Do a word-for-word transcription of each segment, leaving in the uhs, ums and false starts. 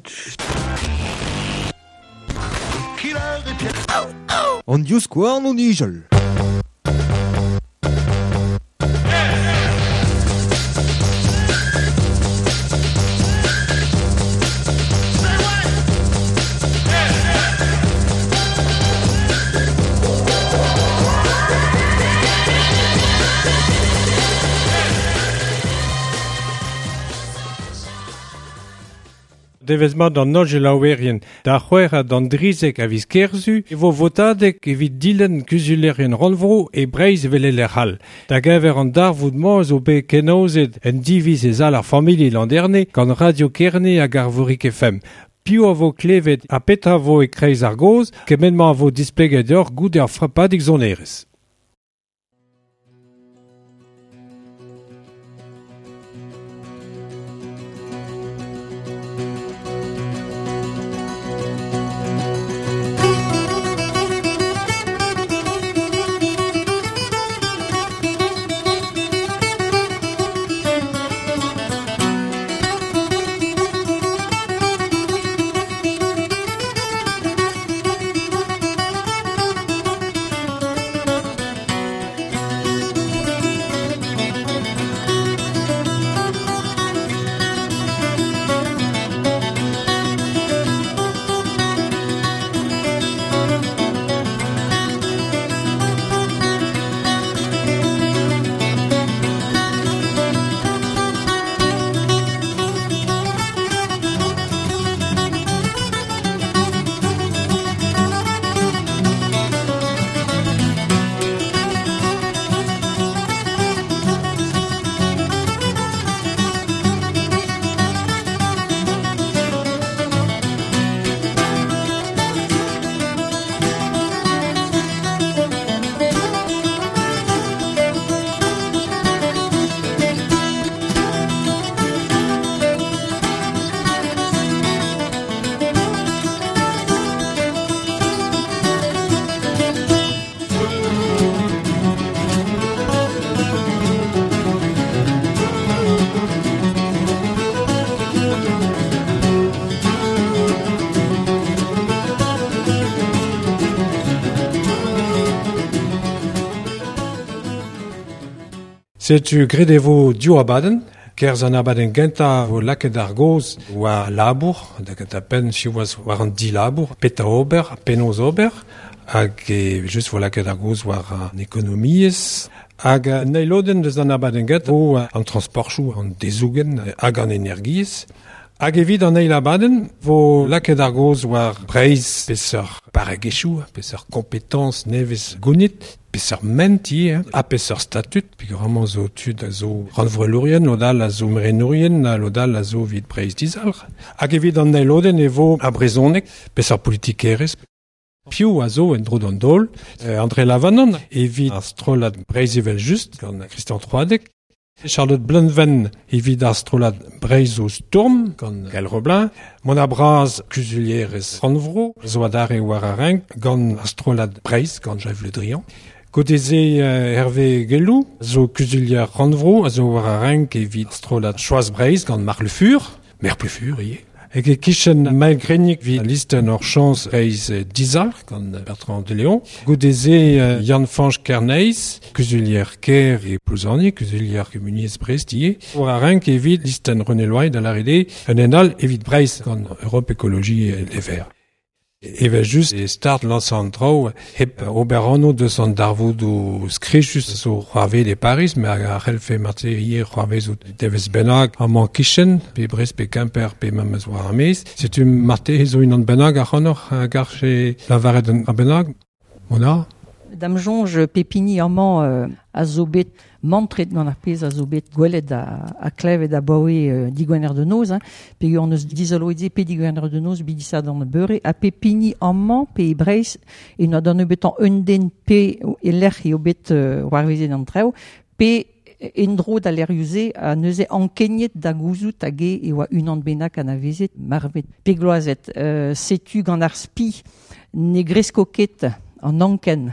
match. An dius gouarn o nijol. Devez mat an noj e laouerien da c'hwer d'an drizek a viz kerzu e vo votadek evit dilen kuzulerien ranvro e breiz vele ler hal. Da gever an darvoud mañ zo be kenozet en diviz ez al ar famili landerne gant Radio Kerne hag ar Vorik F M. Piv a vo klevet a petra vo e kreiz ar goz kemen ma a vo displeget ur gout ar frapadik zonerez. Setu gredevo diou abaden, kerz an abaden genta vo laket ar goz oa labour, da genta pen siwaz war an di labour, peta ober, penoz ober, hag e just vo laket ar goz war an ekonomiez, hag neiloden deus an abaden genta vo an transportchou, an dezougen, hag an energiez, hag evit an eil abaden vo laket ar goz war breiz peseur paregechou, peseur kompetans nevez gounit, peseur menti, hein, a peseur statut, puis vraiment zo tud a zo ranvrelourien, lodal a zo mrenourien, lodal a zo vid breiz dizalr. Hag evit an neiloden evo a brezonek, peseur politikerez. Piou a zo en dro d'an dol, euh, André Lavanon, evit ar strolad breiz evel just, gant Christian Troadec. Charlotte Blunven evit ar strolad breiz o Sturm, gant Gaël Roblin. Mon abraz kuzulierez ranvro, zo adare war a renk, gant ar strolad breiz, gant Jeff Le Drian. Godeze uh, Hervé Gelou, zo kuzulier ranvro, a zo war a renk evit strolad choaz breiz gant Marc Le Fur, mer Le Fur, ie. Eg e kichen mael grenik vi listen hor chans reiz dizal, gant Bertrand de Léon. Godeze uh, Yann Fanch Kerneiz, kuzulier ker e plouzani, kuzulier komuniez brest, ie. War a renk evit listen René Loy da la rede, un enal evit breiz gant Europe Écologie et les Verts. Eva just e start lansan trao hep oberano deus an darvoud o skrichus zo c'hoarve de Paris, me a c'helfe marte hier c'hoarve zo devez bennak a man kichen, pe Brest, pe Quimper, pe mamez war amez. Setu marte zo un an bennak a c'hanor a garche la varet a bennak. Mona? Dam jonge pepini amant euh, a zo bet mantret gant ar pez a zo bet gwelet a, a klevet a baoe euh, digwener de noz, hein, pe ur neus dizaloedze pe digwener de noz bidisa d'an beure, a pepini amant pe e breiz, e noa d'an bet an un den pe e lec'h e o bet euh, war veze d'an treo, pe endro da l'erioze a neuze ankeniet da gouzout hag e oa un an bennak an a vezet marvet pe gloazet. Euh, setu gant ar spi ne gresko ket an anken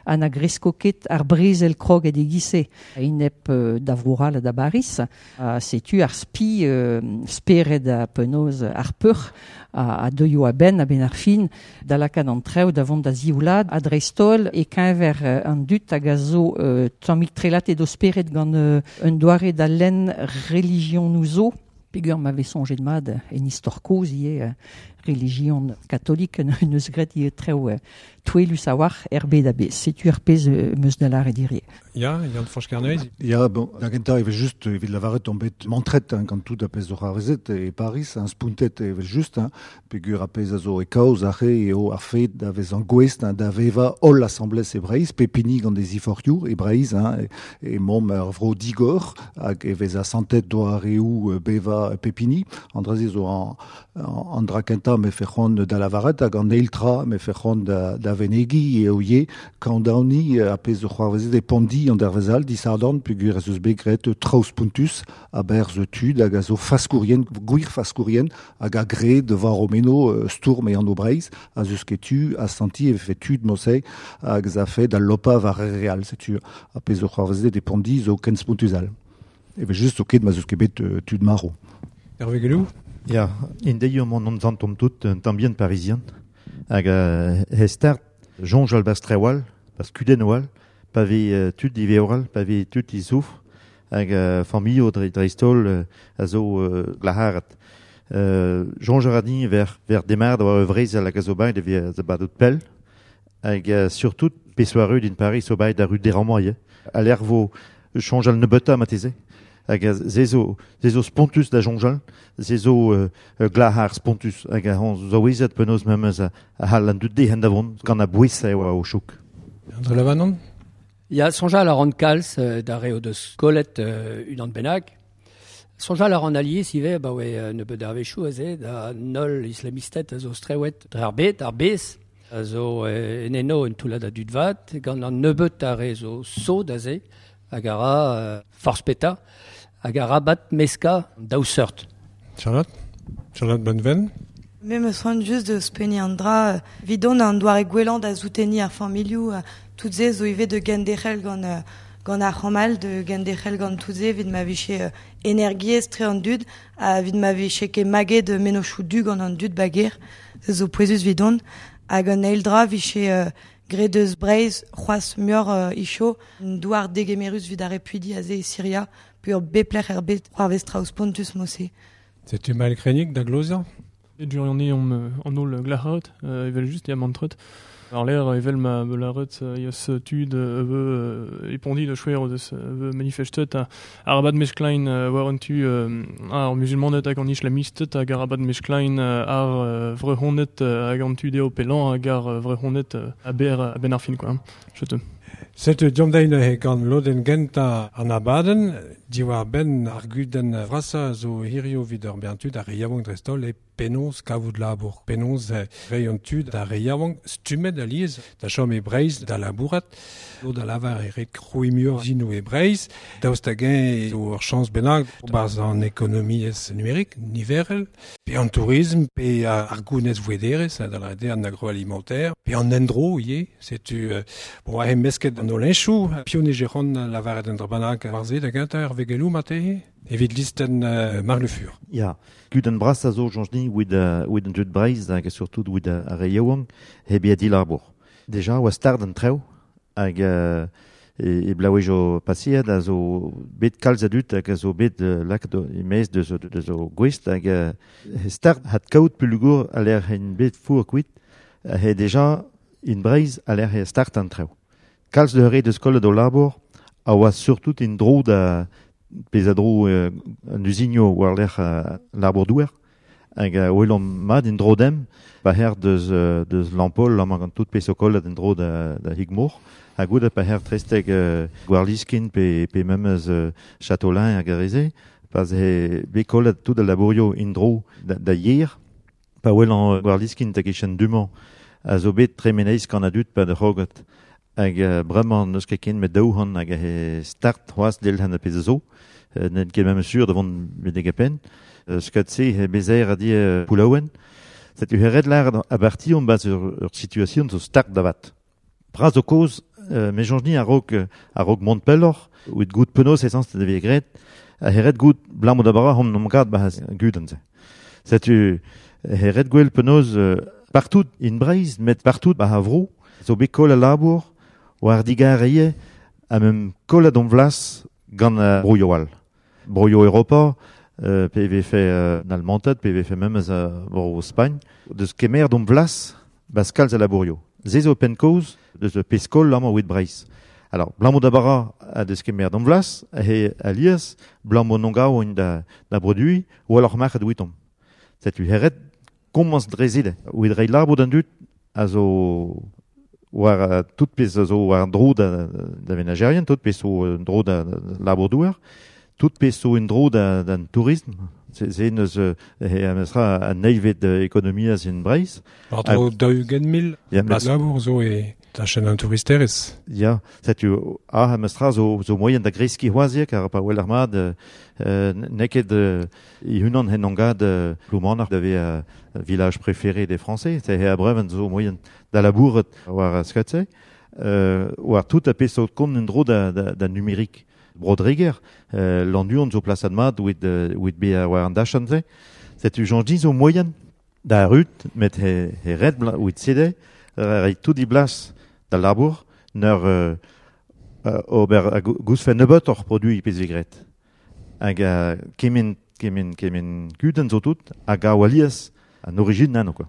an a greskoket ar brezel krog e degise. Inep euh, davroural da baris, a setu ar spi euh, speret a penaos ar peur, a, a deuio a ben, a ben ar fin, da lakad an treo davant da zioulad, a dreistol, e kaever euh, an dut hag a zo euh, tammig trelat edo speret gant euh, un doare da len religion nouzo, pegur m'avait songé de mad en histoire cause ie euh, religion catholique neus gret ie treo euh, touelu sawar erbe da bez. Setu ar pez euh, meus da lar e dirie. Ja, Jan Franschkerneuil. Ja, bon, da genta evel just evit lavaret tombet mantret, hein, quand tout a pez o c'harezet e Paris, un spuntet evel just, hein, pegur a pez a zo e kaoz a re e o ar fet da vez an gwest, hein, da veva ol assemblez e Breiz, pepini gant des iforioù e Breiz, hein, e, e mom ar vro digor, hag e vez a santet do a reou euh, beva pepini, an drazi zo an, an, an drakenta me fechon da lavaret, hag an eiltra me fechon da, da venegi e oie, kandaoni a pez o c'harezet e pondi an dervezal, disardorn, pegur ez eus begret traus puntus a berz tud hag a zo faskourien, gwir faskourien, hag a gre de var omeno euh, stourm e an o Breiz, a zeus ket tu, a senti e fet tud mosei, hag za fe da lopa var e real, setu a pez o c'harvezet e pondi zo kenz puntus al. Eve just o ket ma zeus ket bet euh, tud maro. Hervé Gelou. Ja, in deio mon an zantom tout un tambien parisien, hag a hestart jonjal bas trewal, bas kudenoal, pa ve uh, tud dive oral, pa ve tud i souf, hag uh, famillo dre dreistol uh, a zo uh, glaharat. Uh, jonjal radin ver, ver demar da war evrez a la gazobaï de ve a badout pel, hag uh, surtout pesoareu din Paris o baï da rue d'Eramoye, a l'air vo jonjal nebeta mateze, hag a zezo, zezo spontus da jonjal, zezo uh, uh, glahar spontus, hag a hon zo wezet penaos memez a, a hal an dut de hendavon, gant a bouisse e oa o chouk. Andre Lavanon. Ja, sonja la ran kalz euh, da reo deus kolet euh, unan bennak. Sonja la ran allié sive, ba oe euh, ne beud ar vechou a ze, da nol islamistet a zo strewet dre ar bet, ar bez, a zo euh, eneno en toula da dudvat, gant an nebeut a re zo so da ze, hag ara euh, force peta, hag ara bat meska daou seurt. Charlotte. Charlotte Bonneven. Me me soan just de speni an dra, vidon an doare gwelant a zouteni ar familiou, tout ze zo ive de genderel gant, uh, gant ar c'hamal, de genderel gant tout ze, vid ma viche uh, energiez tre an dud, a vid ma viche ke maget de menochou du gant an dud bager, ze zo poezus vidon, hag an eildra viche uh, gre deus Breiz, c'hoaz muor uh, isho, douar degemerus vid ar epudi a ze e Syria, pur bepler er bet c'hoarvez traouz pontus mosse. C'est-tu mal krenik da glozia? Et du journée on en ol glaharot, euh, evel juste ya mantrot. Alors l'air evel ma belarot yas tud eve epondi de chouer deus eve manifestet a arabad mesklein waren tu ar musulmanet hag an islamistet hag arabad mesklein ar vrehonet hag an tu deo pelan hag ar vrehonet a ber a ben ar fin quoi. Je te. Set diomdein e gant loden genta an abaden, diwar ben ar guden vrasa zo hirio vid ur beantud a reiavong drestol e penaos kavout labour. Penaos e reion tud a reiavong stumet a liez da chom e Breiz da labourat, lo da lavar e ret kroimiur zino e Breiz, daoust a gen zo ur chans bennak baz an ekonomiez numerik, niverel, pe an tourisme, pe ar gounez vouederez, da la rede an agroalimentaire, pe an endro, ie, setu, euh, bon, a hem mesket an olenchou, pionegeron lavaret an drabanak varze da ganta ar vegelou mate, evit listen uh, mar le fur. Ja, gud an bras a zo jonjni ouid uh, ouid an dud Breiz hag surtout ouid a, a reiaouang hebe a dilarbour. Deja oa start an treo hag uh, e, e blaouejo pasiad a zo bet kalz adut hag a zo bet uh, lak do, e mez de zo, de zo gwest hag uh, start hat kaout pelugour a l'air en bet four kuit uh, he deja in Breiz a l'air he start an treo. Kalz de re de skol do labour a oa surtout in dro da pez a dro uh, an usigno war l'air uh, labour douer hag uh, oelom mad in dro dem pa her deus, uh, deus lampol lam an tout pez o kollet en dro da, da higmour hag oud pa her tresteg uh, gwarliskin pe, pe memez uh, Châteaulin hag a reze pas he be kollet tout da labourio in dro da, da yer pa oelan uh, gwarliskin tak echan dumant a zo bet tremeneiz kan a dut pa de rogot hag uh, bremañ neus ket ken met daouhan hag he start c'hoaz del han a pez zo uh, net ket mem sur devant medeg a pen uh, skat se he bezer a di uh, poulaouen set u heret lar a barti on bas ur, ur situation zo start davat. Braz o koz euh, me jonjni a rog, a rog Montpellor, with good penos essence de vegret, a heret good blamo da bara hom nom gad bahas gudenze. Setu heret gwell penos euh, partout in Breiz, met partout bah avro, zo be kol a labour, war diga reie, a mem kol a don vlas gant a broioal. Broio Europa, euh, P V fait euh, n'almantet, P V fait même à bro Spagne, de ce kemer don vlas, bas kalz a laborio. Zez open cause, de ce peskol l'amo with Breiz. Alors, blamo da bara a de ce kemer don vlas, et alias, blamo nonga ou da, da produit, ou alors marc a douitom. C'est tu heret, commence drezile, ou idrei l'arbre d'un dut, a zo, war uh, tout pez zo war dro da, da venagerien, tout pez zo dro da, da l'arbre douar, tout pez zo un dro da, da tourisme, c'est neus e amestra a neivet ekonomia zin Breiz. Ar dro da ugen mil, Ya, bas labour zo e tachen an touristerez. Ya, c'est tu a amestra zo, zo moyen da greski hoaziek, ar pa wel armad, euh, neket euh, i hunan henongad euh, ploumanar d'ave euh, village préféré des Français, c'est he a breven zo moyen da labouret war skatze, euh, war tout a peso kon un dro da, da, da numérique. Brodriger, euh, l'enduon zo place admat with uh, with be a war an dachanze, c'est tu jonji zo moyen da rut met he, he red bla with cede, euh, tout di blas da labour, ner euh, uh, ober a gous fe nebot or produit pez vigret. Hag a kemen kemen kemen guden zo tout, hag a walias an origine nano quoi.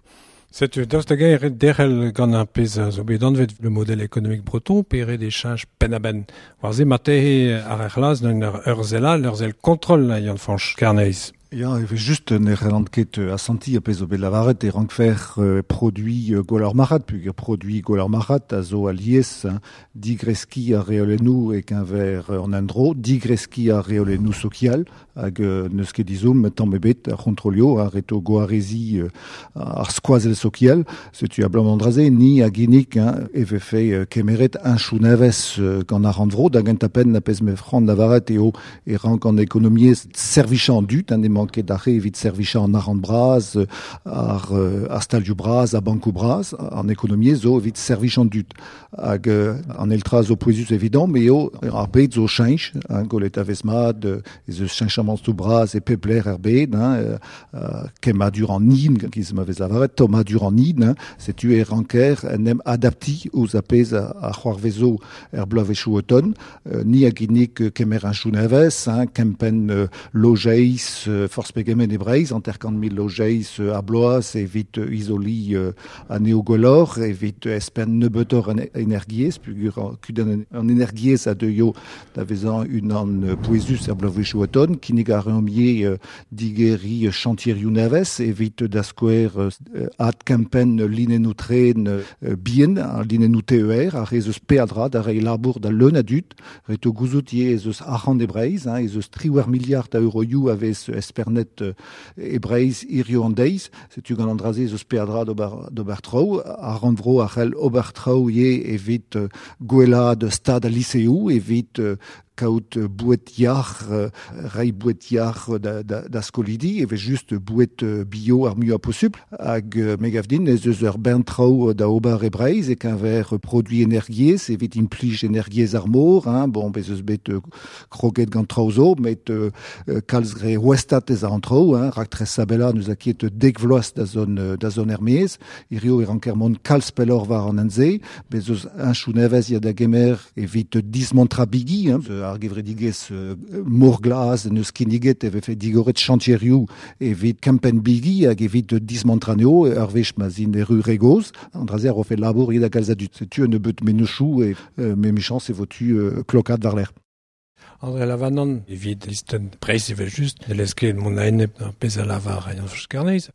C'est daoust da gaer derel gant ar pez zo bet anvet le modèle économique breton, pere des changes pen a ben. War ze matehe ar er laz n'an ur zela, l'ur zel kontrol na yann fanch karneiz. Ja, il juste ne relanket a senti a pez o bet lavaret e rankfer euh, produit euh, golor marat, puisque produit golor marat a zo a lies, hein, digreski a reolenou e qu'un ver en andro, digreski a reolenou social, hag euh, neus ket dizom, metam ebet a kontrolio, a reto goarezi euh, ar skoazel social, setu a blamandraze, ni a ginik, hein, e ve fe euh, kemeret un chou naves euh, gant ar andro, da gant a pen na pez me fran lavaret e o e rank an ekonomie servichan dut, hein, manqué d'arrêt vite servicha en arrand bras, ar, à Stadio bras, à Banco bras, en économie, zo vite servicha en dut. Hag, en eltra zo poesus évident, mais au arbeit zo change, hein, golet avesmad, zo chanchamans to bras, et pepler arbeit, hein, kema dur en nid, qui se m'avait avaret, Thomas dur en nid, hein, c'est tu er ranker, nem adapti, aux apes à Juarvezo, erblav et chouoton, ni a guinik kemer un chounaves, hein, kempen logeis, force pegemen e Breiz, anterkant mil logeis a bloaz, evit isoli uh, a neogolor, evit espen nebetor an energiez, pugur kuden an energiez a deio da vezan un an poesus er blavechouaton, kinig a reomie uh, digeri chantier younaves, evit da skoer uh, ad kampen linenou tren uh, bien, linenou T E R, a rezeus peadra da rei labour da leun adut, reto gouzoutier ezeus arran de Breiz, hein, ezeus triwer miliard a euroiou avez espen Pernet e Breiz irio an deiz, setu gant andraze eus peadra d'obertrau, a randvro a c'hell obertrau ye evit uh, gwella de stad a liceou, evit uh, kaout bouet yar, uh, rei bouet yar da, da, da skolidi, eve just bouet uh, bio ar mu a possup, hag uh, megavdin ez eus ur bentrau da ober e Breiz, e qu'un ver produit energiez, evit implij energiez ar mor, hein, bon, bez eus bet uh, kroget gant trauzo, met uh, kalz gre ouestat ez ar antrau, hein, rak tres sabella neus a ket dek vloaz da zon, uh, da zon ermez, irio e rankermon kalz pelor var an anze, bez eus un chou nevez ya da gemer evit dismontra bigi, hein, ar gevredigez uh, morglaz neus kiniget eve fe digoret chantieriou evit kampen bigi hag evit dismontraneo ur vech ma zin e ru regoz andrazer o fe labour yed a galzadut. Setu ne beut menechou e uh, me méchant se votu uh, klokat var l'air. André Lavanon, evit listen Breiz evel just, ne lesket mon aenep ar pez a lavar a yann karneiz.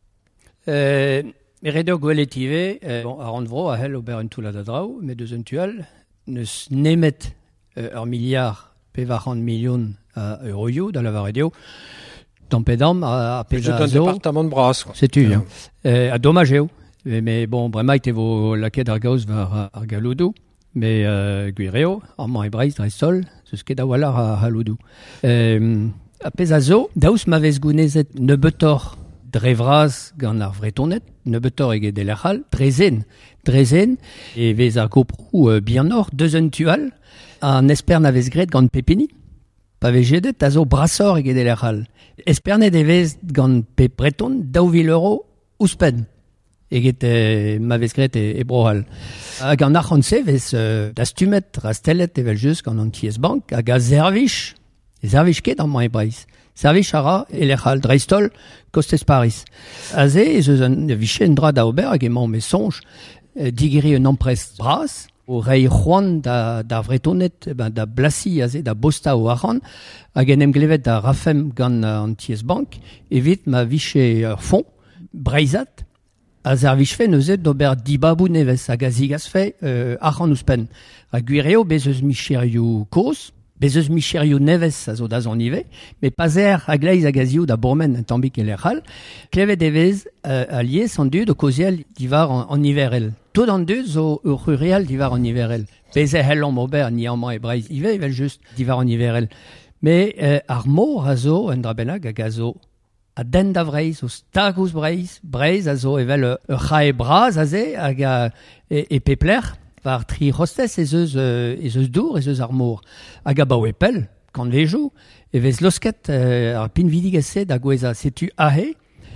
Euh, Eredo goeletive, euh, bon, a randvro a hel ober un toula da drao, met deus un tual, neus nemet euh, ur milliard pe varant million a euroio da lavaredio, tampedam a, a pez a zo. Un département de Bras. C'est tu, hein. Euh, a dommageo. Mais bon, bremaik evo laket ar gaoz var ar galoudou, mais euh, guireo, arman e Breiz dre sol, zeus ket a walar a haloudou. Euh, a pez a zo, daous ma vez gounezet nebetor dre vraz gant ar vretonet, nebetor ege de l'erhal, drezen, drezen, et vez a goprou euh, bien nord, deux un tual, en espern a vez gret gant pepini. Pa vez jedet a zo brassor eget el erral. Espernet e vez gant pe breton daou mil euro ouspen. Eget e, ma vez gret e, e brohal. Hag an archanse vez euh, da stumet rastellet evel just gant an T S Bank hag a zervich, zervich ket an ma e breiz. Zervich ara el erral dreistol kostez Paris. Aze ez eus an viche en dra da ober hag emañ me sonj euh, digeri un emprest bras o rei Juan da, da vretonet, ben, da blasi aze, da bosta o arran, hag en em glevet da rafem gant uh, an T S Bank, evit ma viche ur fond, breizat, a zervich fe neuzet d'ober dibabou nevez, hag a zigas fe uh, arran ouspen. A gwireo bez eus micherioù koz, bez eus micherioù nevez a zo da zon ive, me pas er a gleiz a gazioù da bourmen un tambik el erral, klevet evez uh, a liez an dud o koziel divar an, an iverel. Tout an dud zo ur rurial divar an iverel. Bez e hel an ober ni an ma e breiz ive evel just divar an iverel. Me uh, ar mor a zo en dra bennak hag a zo a den da vreiz, o stagous breiz, breiz a zo evel ur ur c'hae braz a ze hag a e, e pepler, var tri rostez ez eus, euh, ez eus dour, ez eus ar mor. Hag a baou e pel, kant vejou, e vez losket euh, ar pinvidig ese da gweza setu ahe,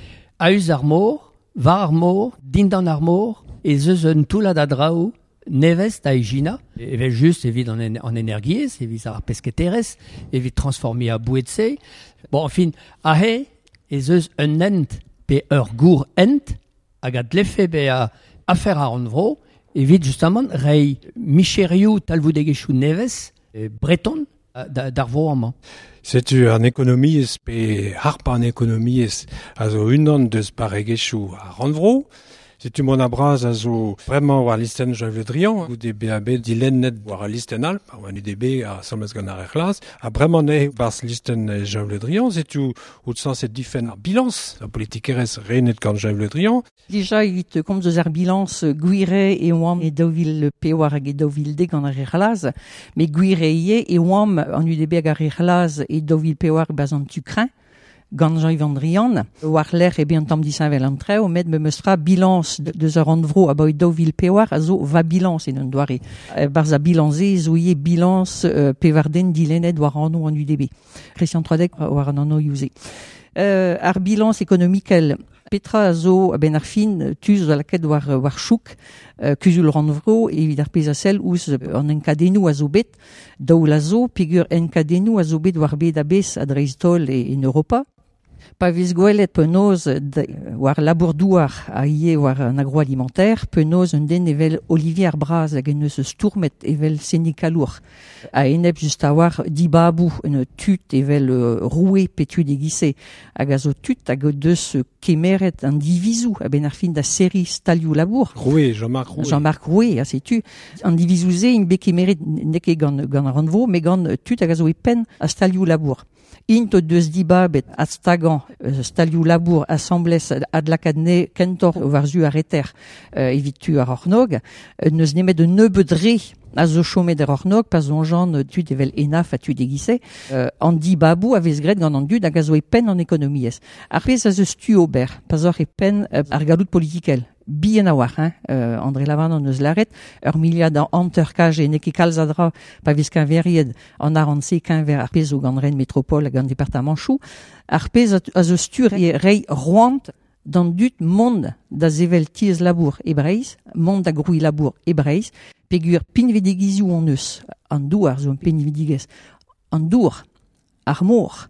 a eus ar mor, var ar mor, dindan ar mor, ez eus un toulad a draou, nevez da egina, evel just evit an, en, an energiez, evit ar pesketerez, evit transformi a bouetse. Bon, en fin, ahe, ez eus un ent pe ur gour ent, hag a dlefe be a afer a an vro, evit justement rei micherioù talvoudegechou nevez, e breton, d'ar vro amañ. Setu an ekonomiez pe harpa an ekonomiez a zo unan deus paregechou a ranvro. Setu mon abraz a zo vraiment war listen javledrian, ou de B A B dilen net war a listenal, par an U D B a sommes gant ar echlaz, a vraiment ne bars listen javledrian, setu out sens et difen ar bilans, a politikerez renet gant javledrian. Déjà, evit komz eus ar bilans gwire e oam e daouvil peoar hag e daouvil deg gant ar echlaz, me gwire ie e oam an U D B hag ar echlaz e daouvil peoar baz an tukrin, gant Jean-Yvan Drian, war l'er e ben tam disavel an treo, met me meustra bilans de, de zeur an vro a bao e daouvil peoar a zo va bilans en un doare. E barz a bilanze zo ie bilans euh, pevarden dilenet war anno an U D B. Christian Troadec war an anno youze. Euh, ar bilans ekonomikel petra a zo ben ar fin tuz a laket war, war chouk uh, kuzul ranvro evit ar pez a sel ouz an enkadenou a zo bet daou la zo pigur enkadenou a zo bet war bet a bez a dreistol e en Europa. Pa vez gwelet penaos war labour-douar a ie war an agroalimentaire, penaos un den evel Olivier Braz hag en eus eus tourmet evel Sénécalour. A enep just a war dibabou un tut evel uh, roue petu degise hag a zo tut hag o deus kemeret an divizou a ben ar fin da seri Stalioù Labour. Roué, Jean-Marc Roué. Jean-Marc Roué, a setu. An divizou ze in be kemeret neke gant, gant ar ranvro, me gant tut hag a zo e pen a Stalioù Labour. Int o deus dibabet a stagan uh, Stalioù Labour assemblez ad lakadne kentor war zu ar eter uh, evit tu ar ornog, uh, neus nemet de nebeudre a zo chomet ar ornog, pas on jan tu devel enaf a tu degise, uh, an dibabou a vez gret gant an dud hag a zo e pen an ekonomiez. Ar pez a zeus tu ober, pas or e pen uh, ar galout politikel. Bien a war, hein, euh, André Lavan an eus laret, ur miliad an anterkaj e neke kalzadra pa vez kan veried an aranse kan ver ar pez o gant ren metropol hag an departament chou, ar pez a zeus tu e rei roant dan dut mond da zevel tiez labour e breiz, mond da groui labour e breiz, pegur pinvedegizioù an eus, an douar zo pinvedigez, an dour, ar mor,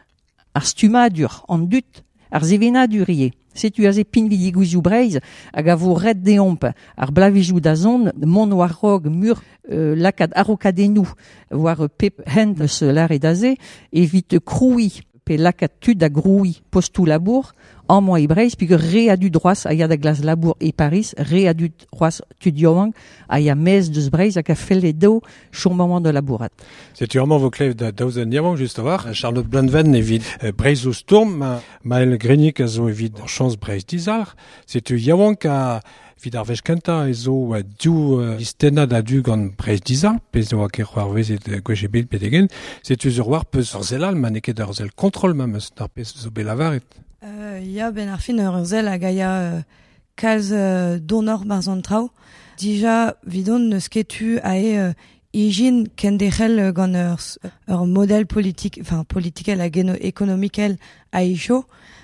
ar stumadur, an dut, ar zevenadur ie. Setu a ze pinvidigouizioù breiz hag a vo red deomp ar blavijou da zon, mon war rog mur euh, lakad arokadenou war pep hent eus lare da ze, evit kroui pe lakad tud a groui postou labour, an moa e breiz, pigur re a du droaz a ya da glas labour e Paris, re a du droaz tud yoang a ya mez deus breiz hag a fel e do chombaman de labourat. Setu arman vo klev da daouzen yaouang just a war, Charlotte Blanven evit euh, breiz o stourm, ma, Maël Grenic a zo evit an chans breiz dizar, setu yaouang a vid ar vech kenta e zo uh, diou uh, listenad a du gant breiz dizar, pez oa ket c'hoar vezet uh, gwech e bet pedegen, setu ur war peus ur zelal, ma neket ur zel kontrol ma meus nar pez zo bel avaret. Euh, ya ben ar fin ur zel hag a ya euh, kalz euh, donor barzan trao. Déjà, vidon neus ket tu ae euh, igin kendechel gant ur, ur modèle politique, enfin politikel hag économiquel a icho.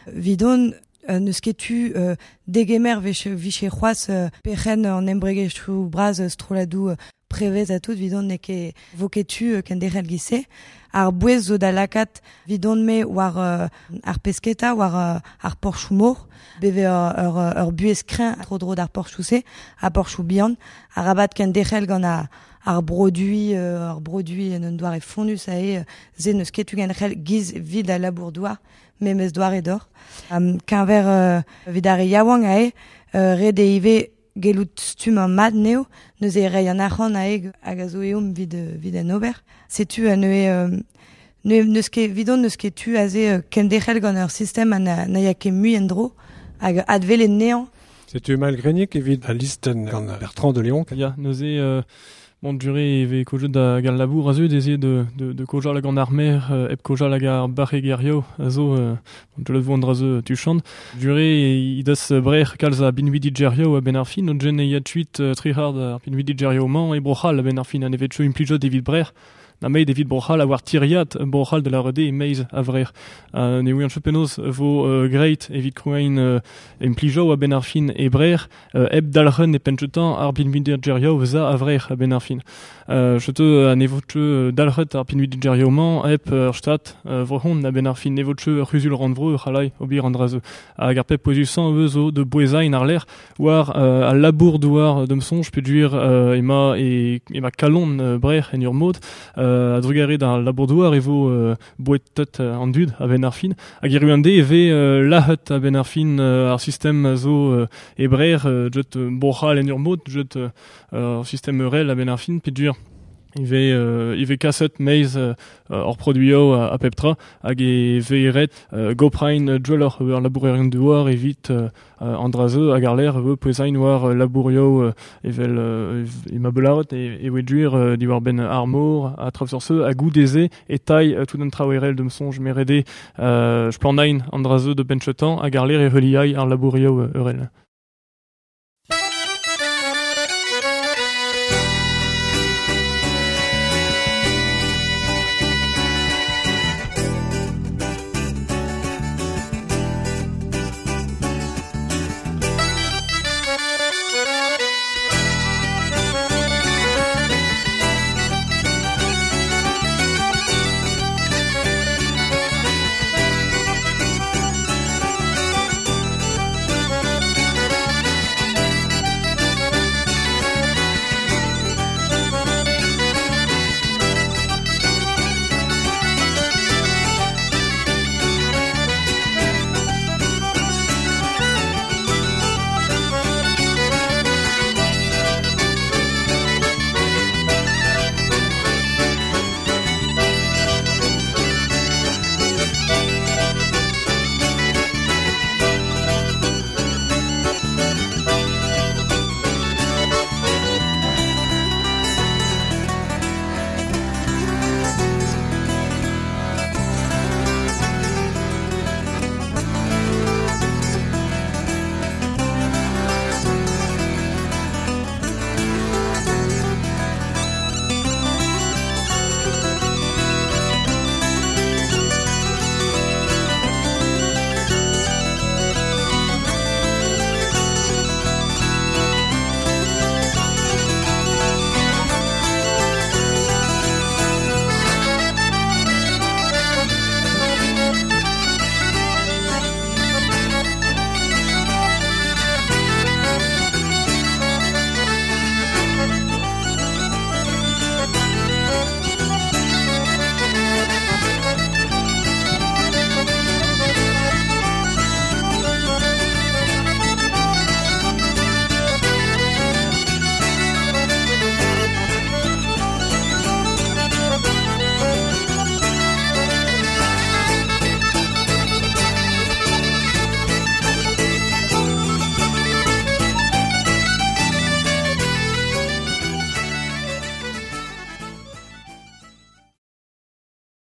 Vidon euh, neus ket tu euh, degemer vich viche c'hoaz euh, pechen an embregechou braz euh, stroladou euh, prevez a tout vidon ne ket voketu euh, kendechel gise. Ar bouez zo da lakat vidon me war euh, ar pesketa war euh, ar porchou mor beve ur, ur, ur buez kren tro dro d'ar porchou se a porchou bihan ar rabat kendechel gant a ar brodui euh, ar brodui en un doare fondus a e ze neus ket tu kendechel giz vid a labour douar me mes doare d'or um, kanver euh, vid ar yaouang a e euh, re de ive gelout stum an mad neo neus e rei an ac'han a e hag a zo eom vid, vid an ober. Setu a neue euh, ne neus ket vidon neus ket tu a ze euh, kendechel gant ur system a na, na ya ket mui en dro hag advele nean. Setu malgrenik evit a listen gant Bertrand de Léon. Ya, neus e euh, bon duré eve kojet da gal labour a zeu dezhe de, de, de koja la gant ar mer euh, eb koja la gar barre gerio a zo euh, bon, de vond a zeu tu chant. Duré i das brer kalz a binvidi gerio a ben ar fin, on jen e yatuit uh, tri hard a binvidi gerio man e brochal a ben ar fin an evet chou implijot evit brer. Na mei David Brochal a war tiriat Brochal de la rede e meiz a vrer. Uh, ne ouian chepenoz vo uh, greit evit krouain uh, implijo a ben ar fin e brer uh, eb dalren e penchetan ar binvidir gerio za a vrer a ben ar fin. Uh, Chete a nevotche dalret ar binvidir gerio man eb ur stat uh, vrohon a ben ar fin nevotche rusul randvreux c'halai obir an draze. Hag ar pep poezusan eus zo de boezain ar ler war uh, a labour douar de msonj pe duir uh, ema e ema kalon uh, brer en ur mod uh, a drugare d'ar labourdouar evo euh, boetet euh, an dud a ben ar fin hag e ruande eve euh, lahet a ben ar fin euh, ar system zo euh, e brer euh, jet euh, brochal en ur mod jet euh, ar system eurel a ben ar fin pe dur Ive, euh, ive kaset meiz euh, or produio a, a peptra hag e ve eret euh, goprain dwellor ur labourerien douar evit euh, an draze hag ar ler eve poezain war euh, labourio euh, evel euh, e ma belaret e, e weduir euh, diwar ben armor a trav sur se a goudeze e taille euh, tout d'un traoerel de msonj merede euh, splandain an draze de benchetan hag ar ler e reliai ar labourio euh, eurel.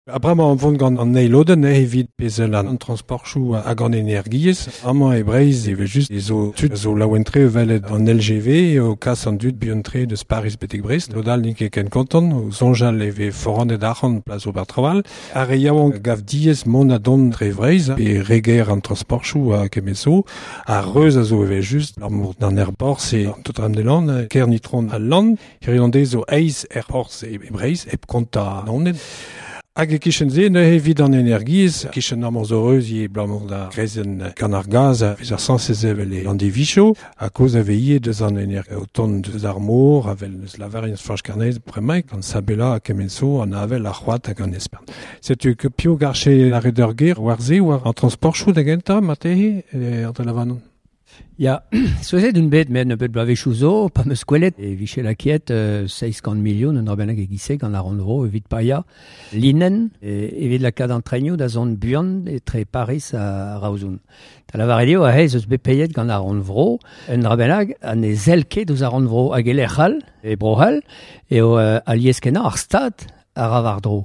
Abrama an vont gant an eiloden e evit bezel an transportchou hag an energiez. Amañ e Breizh e just zo tud zo laouentre velet an L G V e o kas an dud biontre deus Paris betek Brest. Lodal nik e ken konton, o zonjal e ve forandet ac'han plaz o Bartraval. Ar e yaouan gav diez mon a don tre Breizh e reger an transportchou a kemeso. A reuz a zo e ve just l'amour d'an airport se tot ram de land, ker nitron al land. Hirionde zo eiz airport e Breizh e konta nanet. Hag e kichen se, ne evit an energiz, kichen amor zoreuz ye blamor da grezen gant ar gaz, vez ar sansez evel e an divicho, a koz a veie deus an energi o ton deus ar mor, avel neus lavarien franch karnez, premaik, an sabela a kemenso, an avel ar c'hoat hag an espern. Setu ke pio garche ar eder ger, war ze, war an transportchou da genta, matehe, e ar de lavanon. Ja, soezet un bet, men bet blavechou zo, pa meus gwelet, e viche lakiet, euh, seiskant milion, un rabenag e gisek an arondro, evit paia, linen, evit lakad an trenio da zon buan, e tre Paris a Raozoun. Ta lavaredio a hez eus bepeiet gant arondro, un rabenag an e zelket eus arondro hag e lec'hal, e brohal, e o uh, alieskena ar stad a ravardro.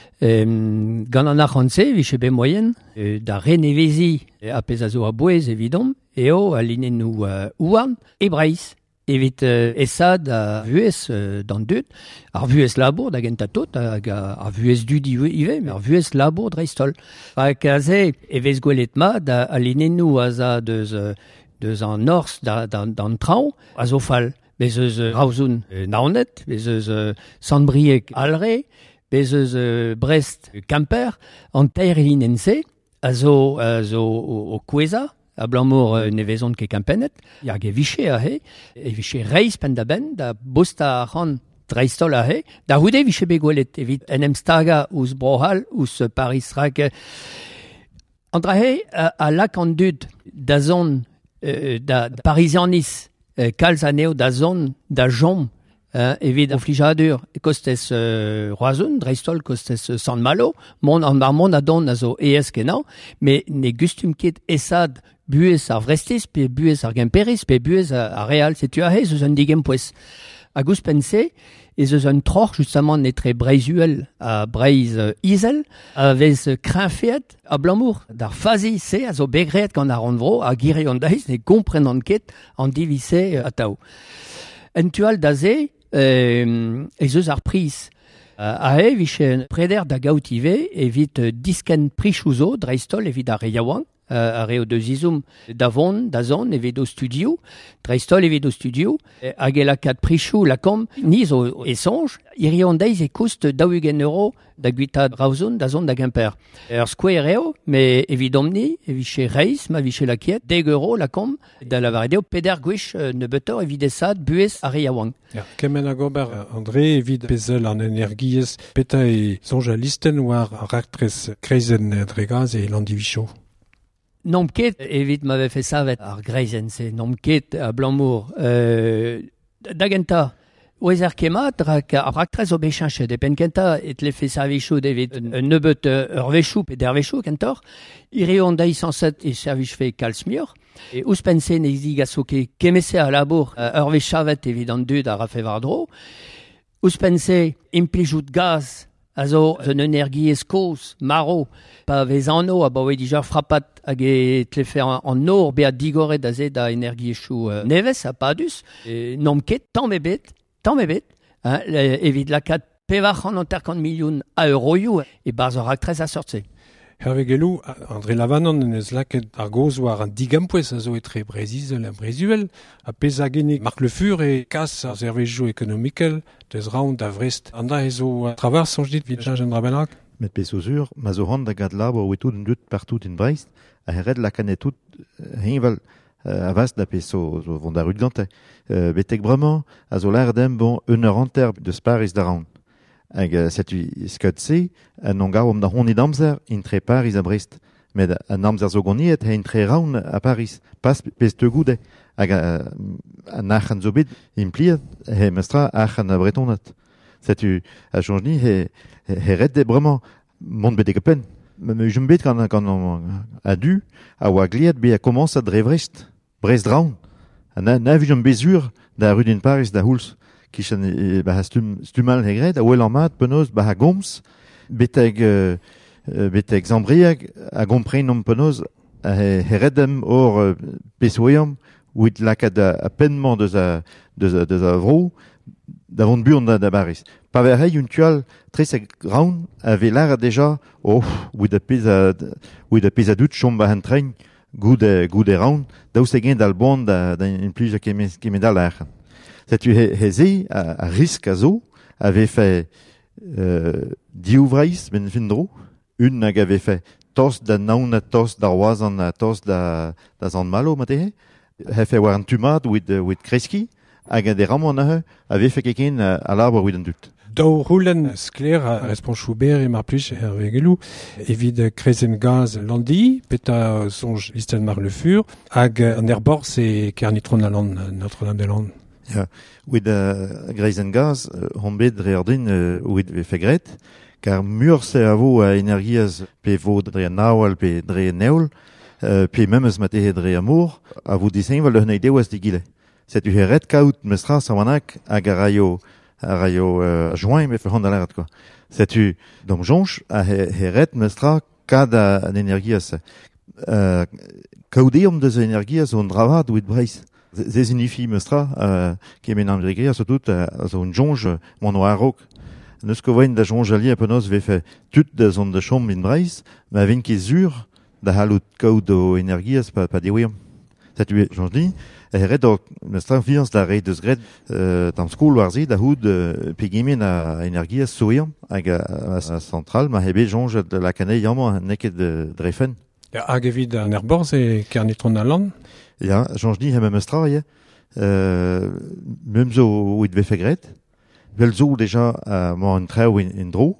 Um, gant an archanse, viche be moyen, euh, da renevezi e apez a zo a bouez evidom, e o a linen nou uh, ouan e Breizh. Evit uh, esad a vuez uh, dan dut, ar vuez labour da genta tot, hag ar vuez dud ive, mais ar vuez labour dreistol. Hag a ze evez gwelet ma da a linen nou a za deus, uh, deus an ors da, da, dan trao, a zo fal. Bez eus uh, Raozoun uh, naonet, bez eus uh, Sandbriek alre, bez eus uh, Brest Kamper, an teir linense, a zo, a zo o, o Kweza, a blamor uh, ne vezont ket kampenet, ya ge viche a he, e viche reiz pen da ben, da bosta ran dreistol a he, da houde viche begwelet, evit en em staga ouz brohal, ouz Paris rak. Andra he, a, a lak an dud da zon uh, da, da Parisianis, uh, kalz aneo da zon da jom, Uh, evit afflijadur kostez uh, Roazun, dreistol kostez uh, San Malo, mon an ar mon a don a zo E S kenan, me ne gustum ket esad buez ar vrestiz, pe buez ar gemperis, pe buez ar, ar real, setu a he, zeus un digem poez. A gous pense, e zeus un troc'h justement netre Breizuel a Breiz uh, Izel, a vez uh, krinfeet a blamour, dar fazi se a zo begreet gant ar anvro, a gire an daiz ne komprenant ket an divise uh, a tao. En tual da ze, Euh, e zeus ar priz. Uh, a he, viche preder da gaoutive evit uh, disken prichouzo dreistol evit ar reiaouan, uh, a reo deus izoum da vont, da zon, evit o studio, dreistol evit o studio, e, hag e lakat prichou lakom, niz o esonj, irion deiz e koust daougen euro da guitad Raozoun da zon da Gemper. Er skouer reo, me evit omni, e viche reiz, ma viche lakiet, deg euro lakom, da lavaredeo peder gwech uh, ne betor evit esad buez ar reiaouan. Ja, kemen a gober, André, evit bezel an energiez, peta e zonja listen war ar raktrez kreizen dregaz e landivicho. Nom ket, evit m'ave fe savet ar greizen, se nom ket a blammour. Euh, da genta, oez ar kemat, rak ar raktrez obechanche, de pen kenta, et le fe servichou evit un nebeut ur vechou, pe der vechou kentor, iri on da isanset e servich fe kalsmiur, e ouz pense ne zig a soke kemese a labour ur vechavet evit an dud a rafe vardro, ouz pense implijout gaz, a zo un energi eskoz, maro, pa vez anno a baoe dija frappat hag e tlefe an, an nor beat digoret da ze da energi echou uh, nevez a padus, e nom ket tamm ebet, tamm ebet, hein, evit lakat pevach an anterkant milioun a euroioù e barz ar raktrez a sortze. Hervé gelou, André Lavanon neus laket ar goz war an digampouez a zo etre Breizizel a Breizuel, a pez a genig Marc Le Fur e kas ar zervejo ekonomikel deus raon da vrest. Anda e zo travers sonj dit vidjaj en drabenak? Met pez o zur, ma zo ran da gad labour oe tout un dut partout in Brest, a herred lakanet tout henvel a vast da pez zo vont da rudlante. Uh, betek bremañ, a zo l'air dem bon un eur anter deus Paris da raon. Hag uh, setu skot se, an on gaom da hon amzer in tre Paris a Brest. Med an amzer zo goniet he in tre raon a Paris. Pas pez te goude. Hag uh, an achan zo bet impliet he mestra achan a bretonat. Setu a chonjni he, he, he red de bremañ mont bet e kepen. Me jom bet kan, kan a du a oa gliet be a komans a dre Brest. Brest raon. Na, na vi jom bezur da rue din Paris da Houls. Kishan e, ba ha stum, stumal hegred, a ouel an mat, penaos, ba ha goms, beteg, euh, beteg zambriag, a gompren om penoz, a heredem or euh, pesoiam, ouit lakad a, a penman deus a, deus a, deus a vro, davant buan da, da baris. Pa verhei un tual tresek raun, ave lara deja, oh, ouit a pez a, ouit a pez a dut chom ba hentrein, goude, goude raun, daoust egen dal bon da, da un plij a keme da l'ar. Setu heze a, a risk a zo, ave fait euh, diouvreiz ben findro, un hag ave fait tos da naon a tos da roazan a tos da, da zan malo matehe, he fait war an tumad with, uh, with kreski, hag a de ramon a he, ave fait keken a, a l'arbre with an dut. Daou roulen skler a respon Schubert e mar plij er vegelou, evit krezen gaz landi, peta sonj listen mar le fur, hag an erbor se kernitron a land Notre-Dame-des-Landes. Ja, with uh, greizen gaz, uh, hombet reordin uh, with ve fegret, car mur se avo a energiaz pe vo dre naoual pe dre neol, uh, pe memes matehe dre amour, a vo disein val ur dewas digile. Set u heret kaout mestra savanak hag a raio, a raio uh, join me fe hon alaret, quoi. Set u dom jonch a heret mestra kad a, an energiaz. Uh, Kaudeom deus energiaz on dravad with breis. Ze signifi mestra, uh, kemen an grigria, surtout, uh, also un jonge, mon oarok. Neus kovoin da jonge ali a penaos ve fe tut da zon de chom in breiz, ma vin ket zur da halout kaout o energias pa, pa deoiam. Set u jonge di, e red o mestra fians da re deus gred uh, tam skol warzi da houd uh, pegemen a energias soiam hag a, a, a central, ma hebe jonge de la kanei yamma neket de drefen. Ja, hag evit an erbor se kernitron a land. Ja, jonge di hemme mestra, ja. Uh, Mem zo oit ve fegret. Vel zo deja uh, mo an treo in, in dro.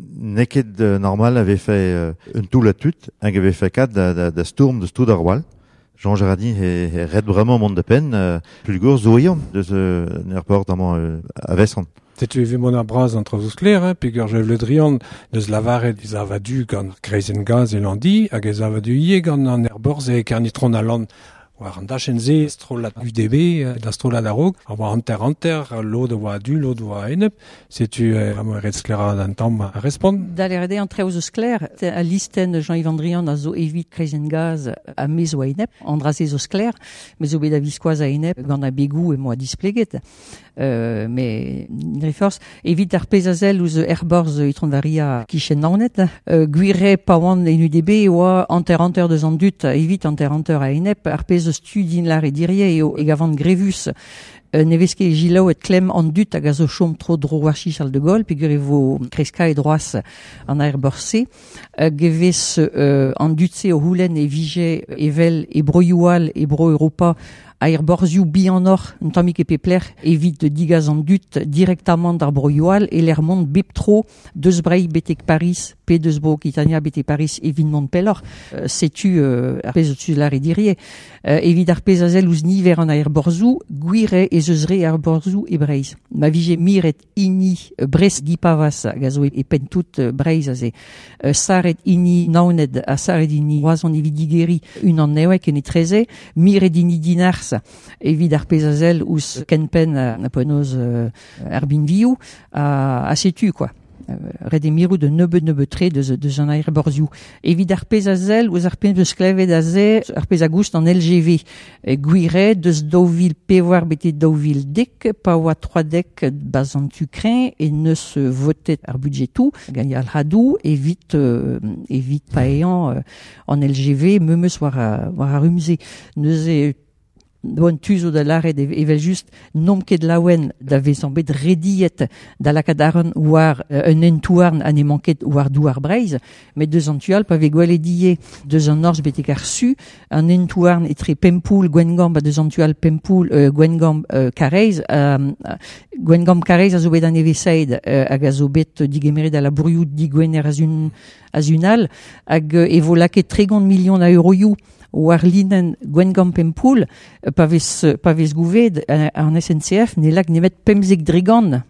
Neket uh, normal ave fe uh, un tout la tut, hag ave fe kat da, da, da stourm de stout ar wal. Jean Gerardin he, he red vraiment mont de pen, uh, pulgur zoiam de ce nerport d'amant uh, avesan. Setu eve mon abraz an traouz kler, eh, peogwir jev le drian deus lavaret iz avadu gant kreizen gaz e landi, hag ez avadu ie gant an erbor ze kernitron a land. War an dachenze, strolat U D B, da strolat a rog, a war anter-anter, lod oa du, lod oa enep, setu eh, am red sklera d'an tamm a respond. Da l'erede an treouz eus kler, a listen Jean-Yves Andrian a zo evit krezen gaz a mez oa enep, an dras eus kler, mez o bet a viskoaz a enep gant a begou e moa displeget. Euh, mais ne force evit ar pezazel ouz erborz itrondaria kichen naonet, euh, guire pa oan en U D B oa anter-anter deus an dut, evit anter-anter a enep, ar pez studin lar e dirie eo e gavant grevus euh, neveske e gilaou et klem an dut hag a zo chom tro dro warchi Charles de Gaulle, peogwir e vo kreska e droaz an aer borse, euh, gevez euh, an dut se o houlen e vije evel e broioal e bro Europa a er borzioù bi an or, un tammik e pepler, evit de digaz an dut directement d'ar broioal, e l'er mont bep tro deus brei betek Paris, pe deus bro Kitania betek Paris, evit mont pelor. Euh, setu euh, ar pez o lar e dirie. Euh, evit ar pez azel ouz niver an a er borzou, gwire e zeus re ar borzou e breiz. Ma vije miret ini euh, bres gipavas, gazo e pen tout euh, breiz a ze. Euh, saret ini naoned, a saret ini oazan evit digeri, un an neoek en e treze, miret ini dinars, evit ar pezazel ouz kenpen a, a poenoz uh, ar binviou a, a setu, quoi. Uh, red e mirou de nebeut nebeut tre deus, deus an aer borzioù. Evit ar pezazel ouz ar pez eus klevet a ze, ar pez a goust an L G V. E gwire deus daouvil pevar bete daouvil dek, pa oa troadek baz an tukren, e neus uh, votet ar budgetou, gagné al hadou, evit, uh, evit paean uh, an L G V, memeus war a, war a rumze. Neus e Doan tuzo da laret evel just nom ket laouen da vez an bet rediet da lakadaren war uh, un entouarn an e manket war douar breiz, met deus an tual pa ve gwale die deus an orz betek ar su, an entouarn etre pempoul gwengam ba deus an tual pempoul uh, gwengam uh, kareiz, um, uh, gwengam kareiz a zo bet an evesaid uh, hag a zo bet digemeret a la bourioù di gwener azun, azunal, hag uh, evo laket tregont milion a euroioù war linen gwengam pempoul, pa vez, pa vez gouved an S N C F, ne lag nemet pemzek dregan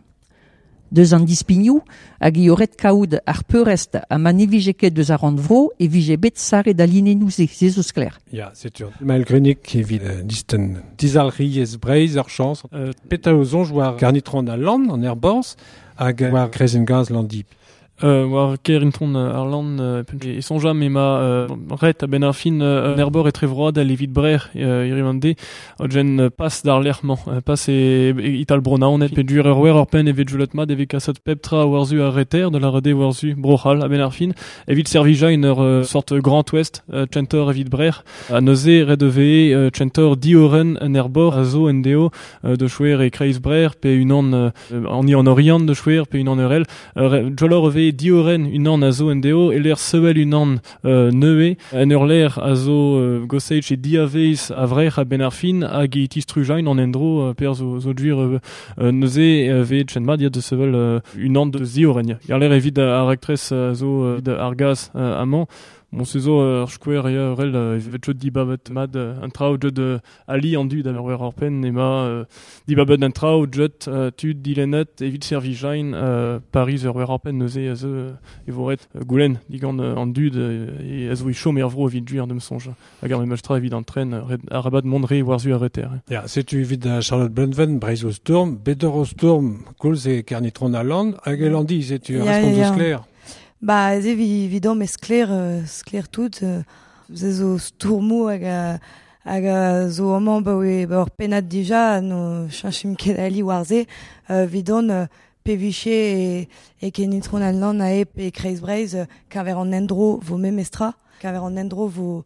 deus an dispignoù, hag e oret kaout ar peurest a man evijeket deus ar an vro, e vije bet sare da linenouze, se eus kler. Ja, setu. Mael Grunik evit uh, disten dizalriez breiz ar chans. Uh, peta o zonj war kernitron a land an er borz, hag war krezen gaz landip. Euh, war kerinton euh, ar land euh, e sonjam ema euh, ret a ben ar fin euh, nerbor e trevroad a levit brer euh, irimande o gen euh, pas d'ar lerman euh, pas e, e ital bronaonet pe dur ur wer ar pen evit julet mat evit kasot peptra warzu ar reter de la rede warzu brochal a ben ar fin evit servija une euh, sorte Grand Ouest euh, tchentor evit brer a neuze redeve euh, tchentor dioren un erbor a zo en deo euh, de chouer e kreiz brer pe une an euh, an i an orient de chouer pe une an eurel euh, jolor eve dioren une an a zo en deo, e l'er sevel une an euh, neue, en ur l'er a zo euh, goseitch e diaveiz a vrech a ben ar fin, hag e tistrujain an endro euh, per zo, zo duir euh, euh, neuze euh, ve tchenmad, ya de sevel euh, une an de zioren. Ya l'er evit a rektres a zo euh, ar gaz euh, amant, Bon, c'est zo ur skouer ya eurel evet jod dibabet mad un trao jod uh, ali an dud ar wer ar pen ema uh, dibabet un trao jod uh, tud dilenet evit servijain uh, Paris ur wer ar pen neuze a ze uh, evoret uh, goulen digant uh, an dud uh, e a zo e chom er vro evit duir de sonj hag ar memajtra evit an tren uh, ar abad mondre warzu ar reter. Ja, setu evit a Charlotte Blenven breiz o storm, better o storm kolz e kernitron a land, hag e landi setu Ja, respons ja, ja. eus kler. Ba, ez evi vidom ez kler, euh, skler tout, euh, ze zo stourmou hag a, hag a zo amant ba oe ba ur penat dija, no chanchim ket ali war ze, euh, vidon euh, pe viche e, e kenitron al lan a e pe kreiz breiz, euh, kaver an endro vo memestra, kaver an endro vo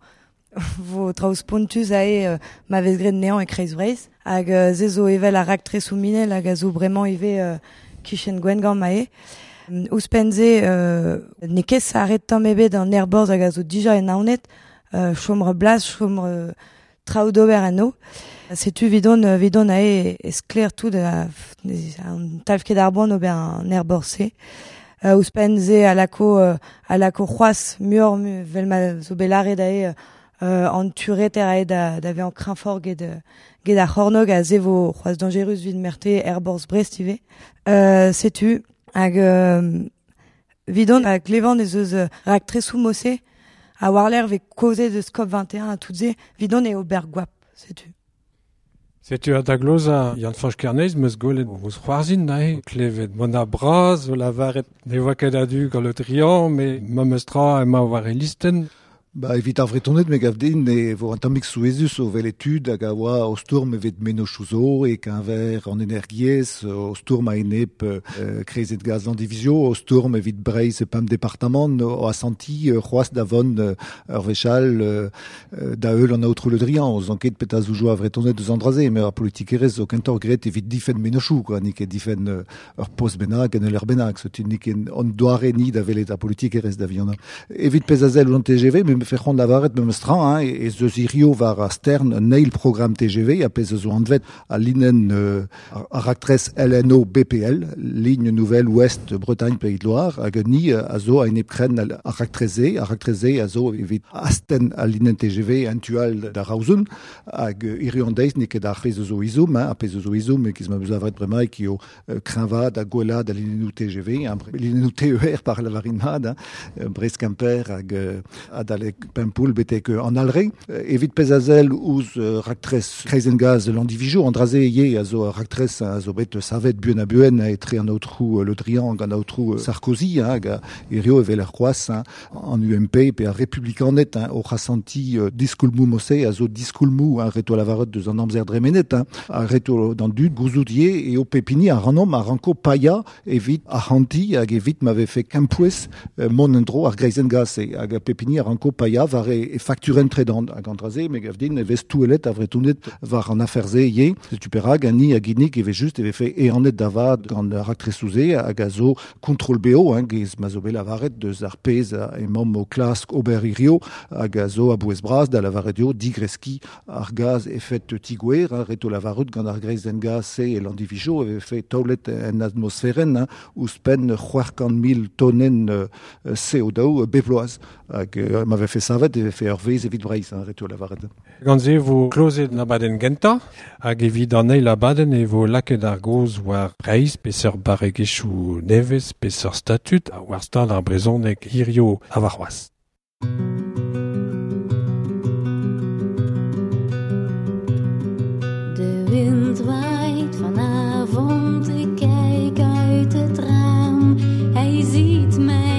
vo traus pontus a e euh, ma vez gred nean e kreiz breiz, hag euh, ze zo evel a rak tre souminel hag a zo bremañ eve euh, kichen gwengan ma e. Ouspenze euh, ne ket arret tamm ebet an erborz hag a zo dija en aonet euh, chomre blas, chomre euh, traoù d'ober anno. Setu vidon, euh, vidon a e eskler tout a, an talv ket ar boan ober an erborz se. Euh, Ouspenze a lako, euh, a lako c'hoaz muor mu, vel ma zo belare da e euh, an tureter a e da, da ve an krinfor ged, ged ar c'hornog a zevo c'hoaz dangerus vid merte erborz brest ive. Euh, setu hag euh, vidon a glevan ez eus euh, rak tresou mosse a war l'er ve koze de skop vingt et un a tout ze vidon e ober gwap, setu. Setu a da gloza yann fanch kerneiz meus golet ouz c'hoarzin na e klevet mon a braz o la varet ne oa ket a du gant le trian me ma meus tra ema war e listen. Ba evit ar vretonet me gav din e vo an tammig souezus o vel etud hag a oa o stourm evet meno chouzo e k'inver an energiez o stourm a enep euh, krezet gaz an divizio o stourm evit breiz e pam departament o a santi euh, c'hoaz da von euh, ur vechal euh, da eul an aotrou le drian o zanket pet a zoujo a vretonet eus andraze me ar politikerez o kentor gret evit difen meno chou quoi nik e difen euh, ur post bennak en ur bennak so tu nik en an doare ni da velet a politikerez da viana evit pezazel ou an T G V me fechon da varet memes tra, hein, e zeus irio var a stern neil program T G V, a pez zo anvet a linen euh, a raktres L N O B P L, ligne nouvelle ouest Bretagne Pays de Loire, hag ni a zo a enepren a raktreze, a raktreze a zo evit asten a linen T G V entual da raouzun, hag irio an deiz nik ed a pez zo izom, hein, a pez zo izom, e kiz ma beus a varet bremaik ki o euh, krinva da gola da linenou T G V, hein, linenou T E R par la varinad, hein, Brest-Quimper hag euh, a dalek Pempoul betek an alre. Evit pezazel ouz uh, raktres kreizengaz landivijo, andraze ye a zo raktres a zo bet savet buen a buen a etre an aotrou uh, le Drian gant aotrou uh, Sarkozy, hein, hag a erio evel ar c'hoaz hein, an U M P pe a republikanet hein, o c'hasanti uh, diskoulmou mosse a zo diskoulmou hein, reto a lavaret deus an amzer dremenet hein, a reto dan dud gouzout ye e o pepini a ranom a ranko paia evit a hanti hag evit m'ave fe kempouez uh, mon endro ar kreizengaz e hag a pepini a ranko paia var e fakturen tredant hag andraze me gav din evez touelet a vretonet var an aferze ye setu perag ani a ginnig eve just eve fe e anet davad gant raktresouze hag a zo kontrol B O hein, gez ma zo bet lavaret deus ar pez e mom o klask ober irio hag a zo a bouez braz da lavaret eo digreski ar gaz e fet tigouer hein, reto lavarut gant ar greizengaz se e landivijo eve fe toulet en atmosferen hein, ouspen c'hoarkant mil tonnen euh, C O deux beploaz hag euh, m'ave fe savet eve fe ur vez evit breiz hein, reto lavaret. Gantze vo klozet na baden genta, hag evit an eil a baden e vo laket ar goz war breiz peseur baregechou nevez peseur statut a war stal ar brezonek hirio a war c'hoaz. De wind waait vanavond, ik kijk uit het raam. Hij ziet mij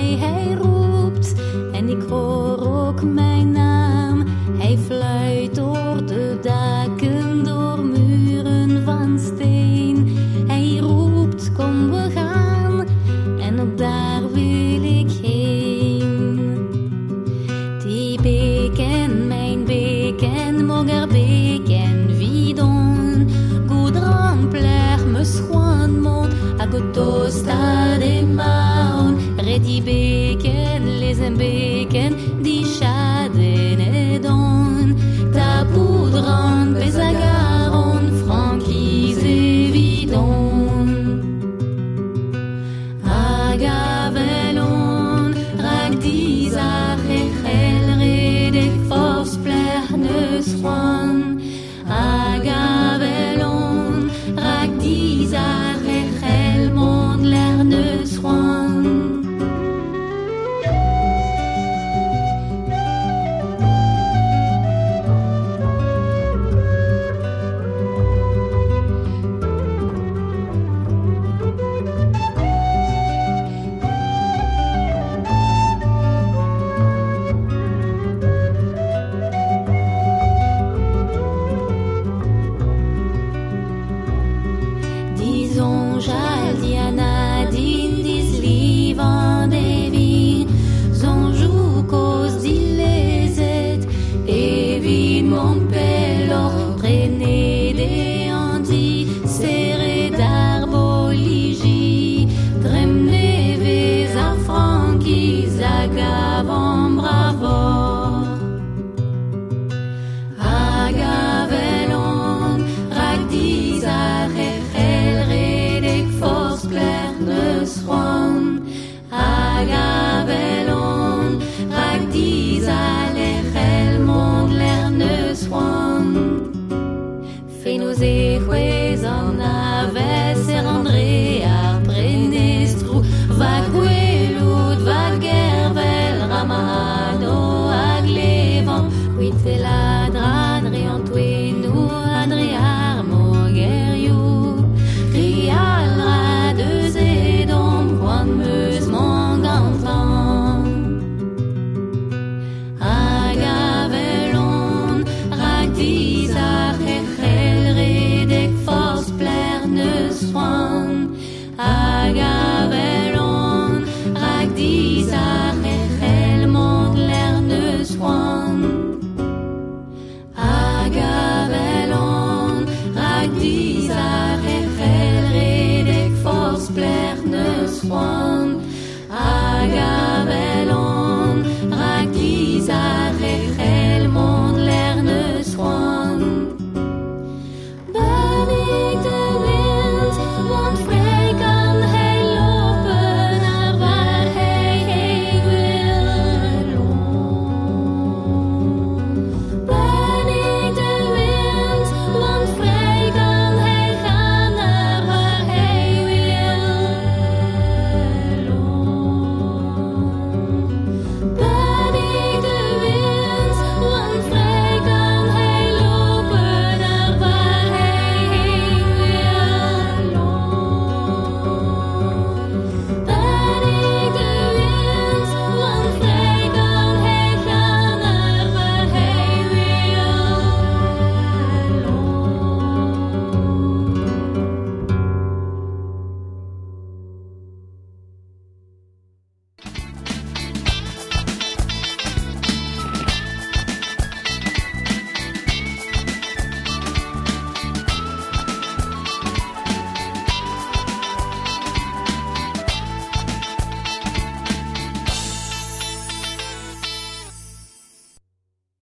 ook mijn naam. Hij fluit door de daken, door muren van steen. Hij roept, kom we gaan, en ook daar wil ik heen. Die beken, mijn beken, moger beken, vidon. Goed remplir me schoon mond, à goto sta de maun. Red die beken, les en beken, die chaden et don. Ta poudre